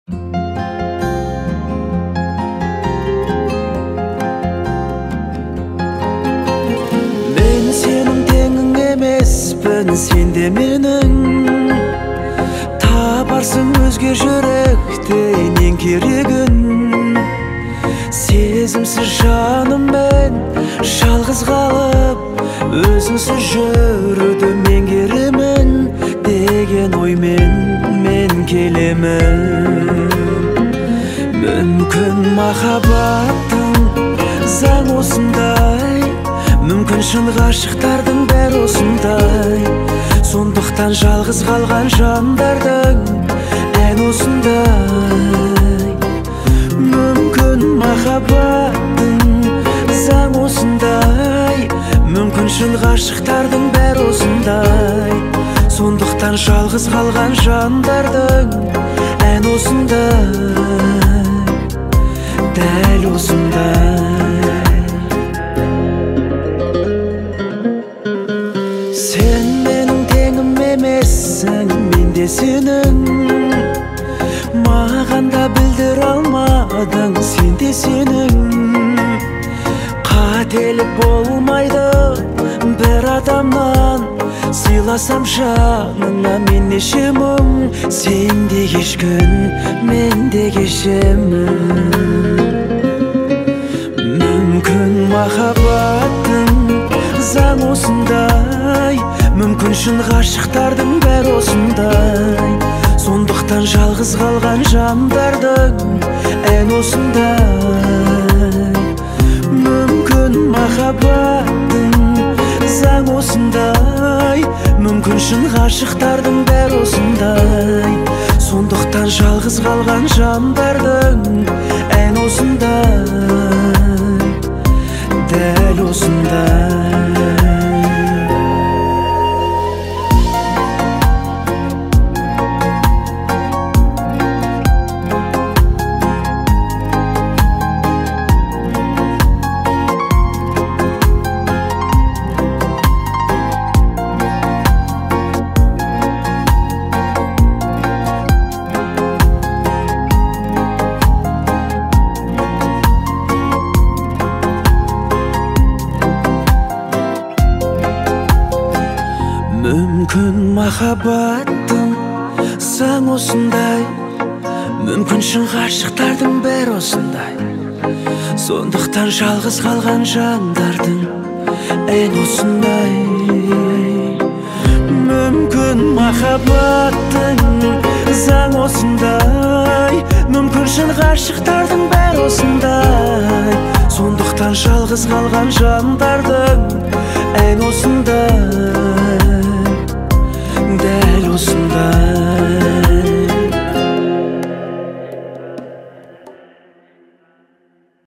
Мен сенің теңің емеспін, сен де менің. Табарсың өзге жүректен ең керегін. Сезімсіз жаныммен жалғыз қалып, өзіңсіз жүруді меңгеремін деген оймен мен келемін. Мүмкін махаббаттың заң осындай, мүмкін шын ғашықтардың бәрі осындай. Сондықтан жалғыз қалған жандардың ән осындай. Мүмкін махаббаттың заң осындай, мүмкін шын ғашықтардың бәрі осындай. Сондықтан жалғыз қалған жандардың ән осындай, дәл осындай. Сен менің теңім емессің, мен де сенің. Маған да білдіре алмадың, сен де сенің. Қателік болмайды бір адамнан, сыйласам жаныңа мен неше мың. Сен де кешкін, мен де кешемін. Мүмкін махаббаттың заң осындай, мүмкін шын ғашықтардың бәрі осындай. Сондықтан жалғыз қалған жандардың ән осындай. Мүмкін махаббаттың заң осындай, мүмкін шын ғашықтардың бәрі осындай. Сондықтан жалғыз қалған жандардың ән осындай, дәл осындай. Мүмкін махаббаттың заң осындай, мүмкін шын ғашықтардың бәрі осындай. Сондықтан жалғыз қалған жандардың ән осындай. Мүмкін махаббаттың заң осындай, мүмкін шын ғашықтардың бәрі осындай. Сондықтан жалғыз қалған жандардың ән осындай.